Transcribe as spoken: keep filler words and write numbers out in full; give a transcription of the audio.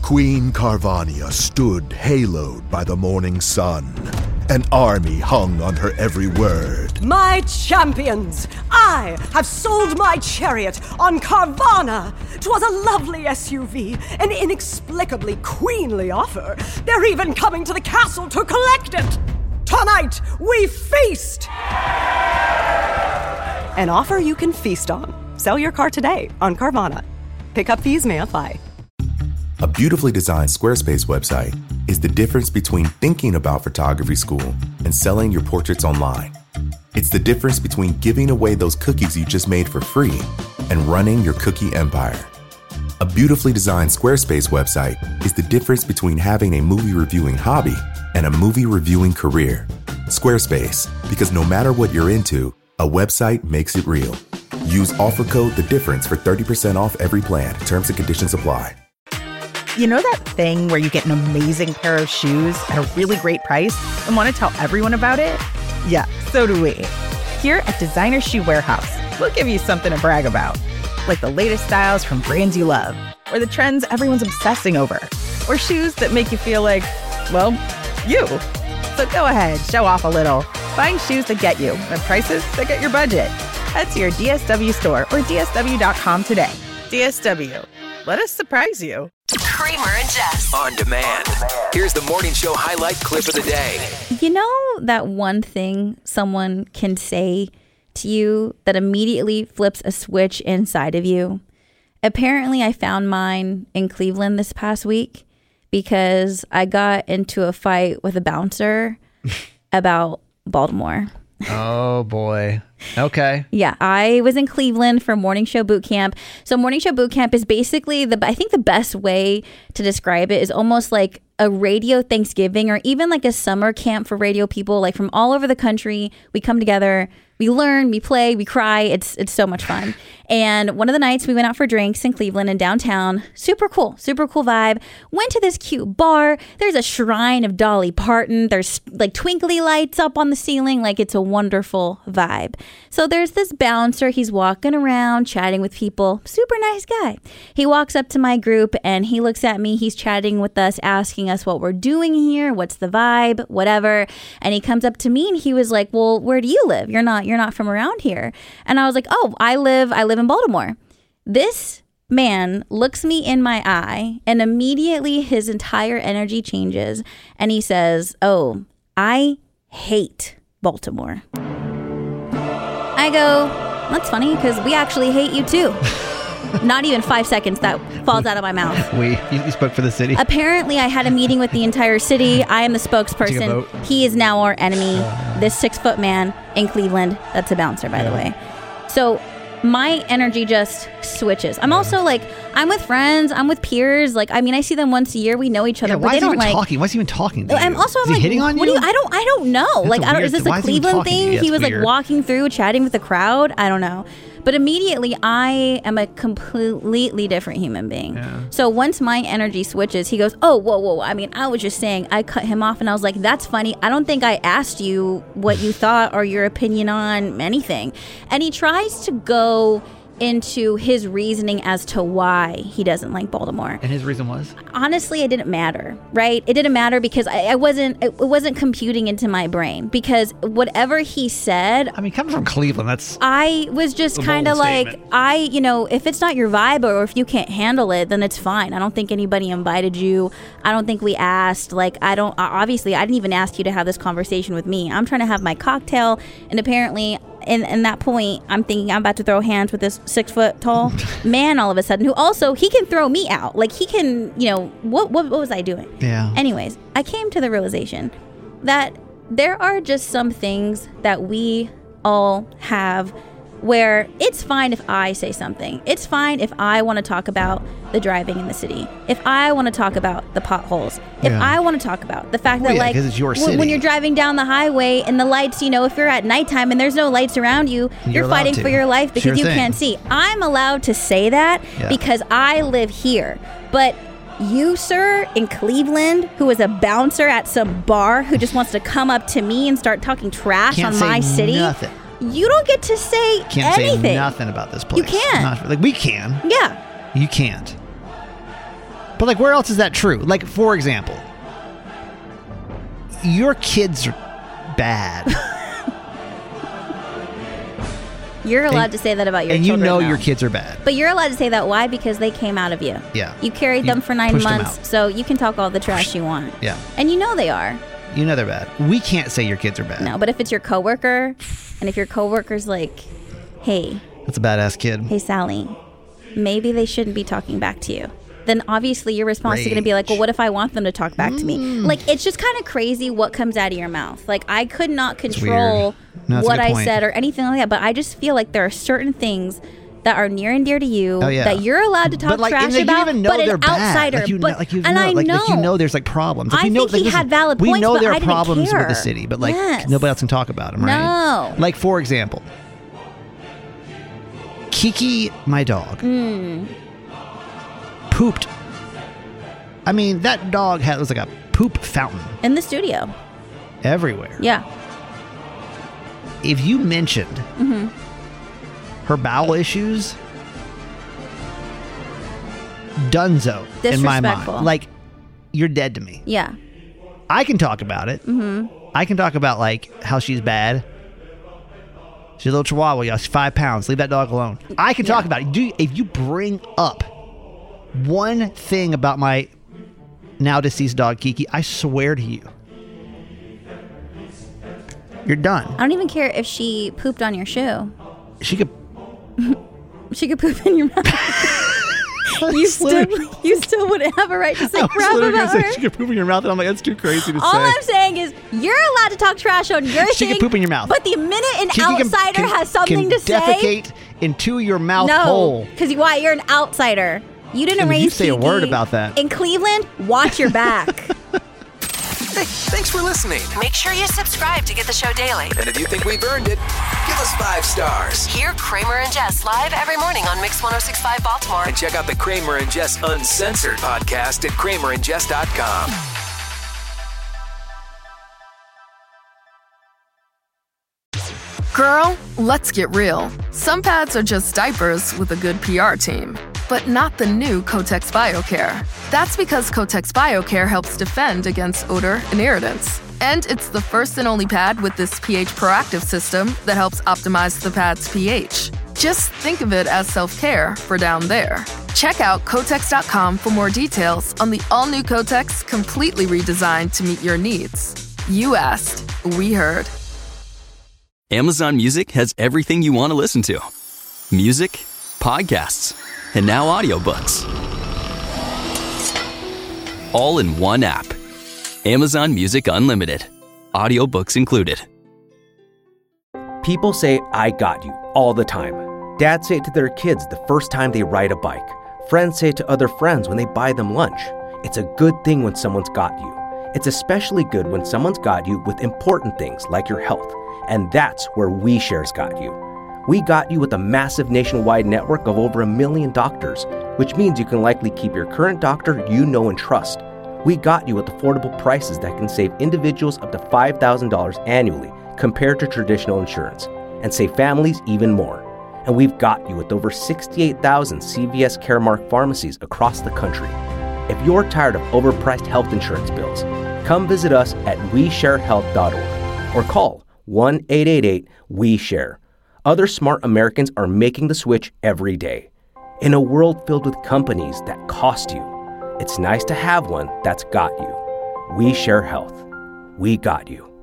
Queen Carvania stood haloed by the morning sun. An army hung on her every word. My champions, I have sold my chariot on Carvana. 'Twas a lovely S U V, an inexplicably queenly offer. They're even coming to the castle to collect it. Tonight, we feast! An offer you can feast on. Sell your car today on Carvana. Pickup fees may apply. A beautifully designed Squarespace website is the difference between thinking about photography school and selling your portraits online. It's the difference between giving away those cookies you just made for free and running your cookie empire. A beautifully designed Squarespace website is the difference between having a movie reviewing hobby and a movie reviewing career. Squarespace, because no matter what you're into, a website makes it real. Use offer code The Difference for thirty percent off every plan. Terms and conditions apply. You know that thing where you get an amazing pair of shoes at a really great price and want to tell everyone about it? Yeah, so do we. Here at Designer Shoe Warehouse, we'll give you something to brag about. Like the latest styles from brands you love, or the trends everyone's obsessing over, or shoes that make you feel like, well, you. So go ahead, show off a little. Find shoes that get you at prices that get your budget. Head to your D S W store or D S W dot com today. D S W. Let us surprise you. Kramer and Jess. On demand. Here's the morning show highlight clip of the day. You know that one thing someone can say to you that immediately flips a switch inside of you? Apparently, I found mine in Cleveland this past week because I got into a fight with a bouncer about Baltimore. Oh, boy. Okay. Yeah, I was in Cleveland for Morning Show Boot Camp. So Morning Show Boot Camp is basically, the I think the best way to describe it is almost like a radio Thanksgiving or even like a summer camp for radio people, like from all over the country. We come together, we learn, we play, we cry. It's it's so much fun. And one of the nights we went out for drinks in Cleveland in downtown. Super cool, super cool vibe. Went to this cute bar. There's a shrine of Dolly Parton. There's like twinkly lights up on the ceiling. Like it's a wonderful vibe. So there's this bouncer. He's walking around chatting with people. Super nice guy. He walks up to my group and he looks at me. He's chatting with us, asking us what we're doing here, what's the vibe, whatever. And he comes up to me and he was like, well, where do you live? You're not you're not from around here. And I was like, oh, I live I live in Baltimore. This man looks me in my eye and immediately his entire energy changes and he says, oh, I hate Baltimore. I go, that's funny because we actually hate you too. Not even five seconds that falls out of my mouth. We, you spoke for the city. Apparently, I had a meeting with the entire city. I am the spokesperson. He is now our enemy. Uh, this six foot man in Cleveland. That's a bouncer, by yeah. the way. So my energy just switches. I'm yeah. also like, I'm with friends. I'm with peers. Like, I mean, I see them once a year. We know each other, yeah, but they don't even like. Talking? Why is he even talking? To I'm you? also is I'm he like, hitting on what you? do you? I don't. I don't know. That's like, I don't. Weird, Is this why a is he Cleveland thing? Yeah, he was weird. like walking through, chatting with the crowd. I don't know. But immediately, I am a completely different human being. Yeah. So once my energy switches, he goes, oh, whoa, whoa. I mean, I was just saying, I cut him off and I was like, that's funny. I don't think I asked you what you thought or your opinion on anything. And he tries to go into his reasoning as to why he doesn't like Baltimore. And his reason was? Honestly, it didn't matter, right? It didn't matter because I, I wasn't, it wasn't computing into my brain because whatever he said. I mean, coming from Cleveland, that's. I was just kind of like, statement. I, you know, if it's not your vibe or if you can't handle it, then it's fine. I don't think anybody invited you. I don't think we asked. Like, I don't, obviously, I didn't even ask you to have this conversation with me. I'm trying to have my cocktail. And apparently, in, in that point, I'm thinking I'm about to throw hands with this six foot tall man all of a sudden who also, he can throw me out. Like he can, you know, what, what, what was I doing? Yeah. Anyways, I came to the realization that there are just some things that we all have where it's fine if I say something. It's fine if I want to talk about the driving in the city. If I want to talk about the potholes. If yeah. I want to talk about the fact well, that yeah, like it's your w- when you're driving down the highway and the lights, you know, if you're at nighttime and there's no lights around you, you're, you're fighting to. for your life because sure you thing. can't see. I'm allowed to say that yeah. because I live here. But you, sir, in Cleveland, who is a bouncer at some bar who just wants to come up to me and start talking trash Can't on say my city. Nothing. You don't get to say Can't anything. say nothing about this place. You can't. Not, like we can. Yeah. You can't. But like, where else is that true? Like, for example, your kids are bad. You're allowed and, to say that about your and children. And you know though. your kids are bad. But you're allowed to say that. Why? Because they came out of you. Yeah. You carried You them for nine pushed them months, out. so you can talk all the trash you want. Yeah. And you know they are. You know they're bad. We can't say your kids are bad. No, but if it's your coworker, and if your coworker's like, hey, That's a badass kid. hey, Sally, maybe they shouldn't be talking back to you. Then obviously your response is going to be like, well, what if I want them to talk back to me? Mm. Like, it's just kind of crazy what comes out of your mouth. Like, I could not control No, that's a what good I point. said or anything like that, but I just feel like there are certain things that are near and dear to you Oh, yeah. that you're allowed to talk But like, trash and like, about, you even know but they're an bad. outsider. Like you but, know, like you and know, I like, know. like you know, there's like problems. Like, I you know, think he like, listen, had valid we points, know but there I are didn't problems care. with the city, but like Yes. nobody else can talk about them, right? No. Like, for example, Kiki, my dog, Mm. pooped. I mean, that dog had was like a poop fountain In the studio. everywhere. Yeah. If you mentioned Mm-hmm. her bowel issues, dunzo in my Disrespectful. mind. Like, you're dead to me. Yeah. I can talk about it. Mm-hmm. I can talk about like how she's bad. She's a little chihuahua, y'all. She's five pounds. Leave that dog alone. I can talk Yeah. about it. Do if you bring up one thing about my now deceased dog Kiki, I swear to you, you're done. I don't even care if she pooped on your shoe. She could. She could poop in your mouth. you still, you still wouldn't have a right to say I was crap literally gonna about say her. she could poop in your mouth, and I'm like, that's too crazy to All say. I'm saying is you're allowed to talk trash on your She thing. can poop in your mouth. But the minute an Kiki can- outsider can- has something can to say, defecate into your mouth no, hole. because why? You're an outsider. You didn't And if raise you say a Kiki word about that. in Cleveland. Watch your back. Hey, thanks for listening. Make sure you subscribe to get the show daily. And if you think we've earned it, give us five stars. Hear Kramer and Jess live every morning on Mix one oh six point five Baltimore. And check out the Kramer and Jess Uncensored podcast at kramer and jess dot com. Girl, let's get real. Some pads are just diapers with a good P R team. But not the new Kotex BioCare. That's because Kotex BioCare helps defend against odor and irritants. And it's the first and only pad with this pH proactive system that helps optimize the pad's pH. Just think of it as self-care for down there. Check out Kotex dot com for more details on the all-new Kotex, completely redesigned to meet your needs. You asked, we heard. Amazon Music has everything you want to listen to. Music, podcasts, and now audiobooks. All in one app. Amazon Music Unlimited. Audiobooks included. People say, I got you, all the time. Dads say it to their kids the first time they ride a bike. Friends say it to other friends when they buy them lunch. It's a good thing when someone's got you. It's especially good when someone's got you with important things like your health. And that's where WeShare's got you. We got you with a massive nationwide network of over a million doctors, which means you can likely keep your current doctor you know and trust. We got you with affordable prices that can save individuals up to five thousand dollars annually compared to traditional insurance, and save families even more. And we've got you with over sixty-eight thousand C V S Caremark pharmacies across the country. If you're tired of overpriced health insurance bills, come visit us at we share health dot org or call one eight eight eight W E share. Other smart Americans are making the switch every day. In a world filled with companies that cost you, it's nice to have one that's got you. We Share Health. We got you.